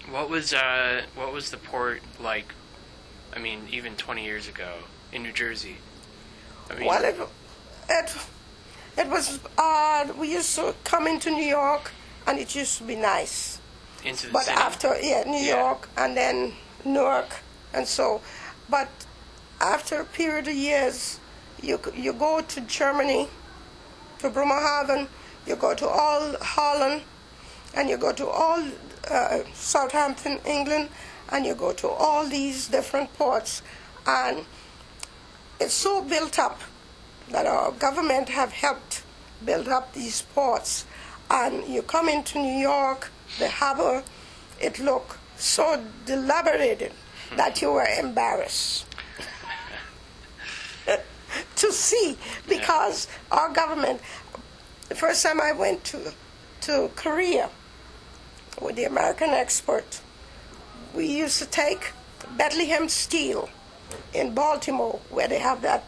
what was the port like? I mean, even 20 years ago in New Jersey. I mean, Well, it was. We used to come into New York, and it used to be nice. into the But city. after, New Yeah. York, and then Newark, and so. But after a period of years, you go to Germany, to Bremerhaven, you go to all Holland, and you go to all Southampton, England, and you go to all these different ports, and it's so built up that our government have helped build up these ports. And you come into New York, the harbor, it looked so dilapidated that you were embarrassed to see, because our government, the first time I went to Korea with the American expert, we used to take Bethlehem Steel in Baltimore, where they have that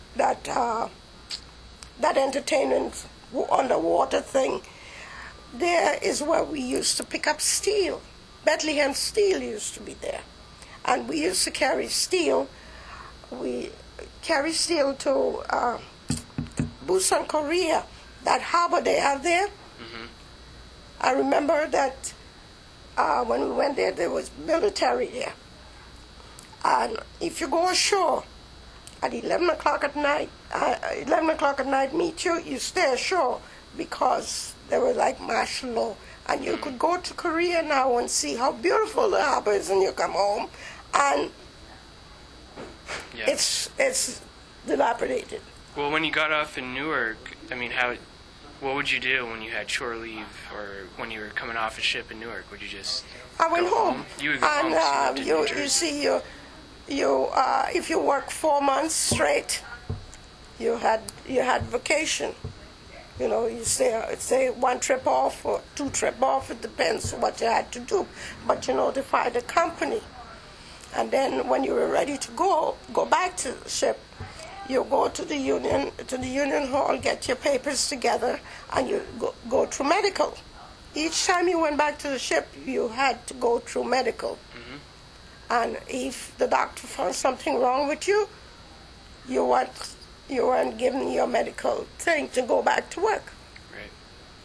entertainment underwater thing. There is where we used to pick up steel. Bethlehem Steel used to be there, and we used to carry steel. We carry steel to Busan, Korea, that harbor they have there. I remember that when we went there, there was military there. And if you go ashore at 11 o'clock at night, meet you, you stay ashore, because they were like martial law. And you could go to Korea now and see how beautiful the harbor is, and you come home, and Yeah. it's dilapidated. Well, when you got off in Newark, I mean, what would you do when you had shore leave, or when you were coming off a ship in Newark? Would you just I went go home. You would go And home. So you lived in New you Jersey. see, if you work 4 months straight, you had vacation. You know, you say 1 trip off or 2 trip off. It depends what you had to do. But you notify the company, and then when you were ready to go back to the ship, you go to the union hall, get your papers together, and you go through medical. Each time you went back to the ship, you had to go through medical. And if the doctor found something wrong with you, you weren't given your medical thing to go back to work.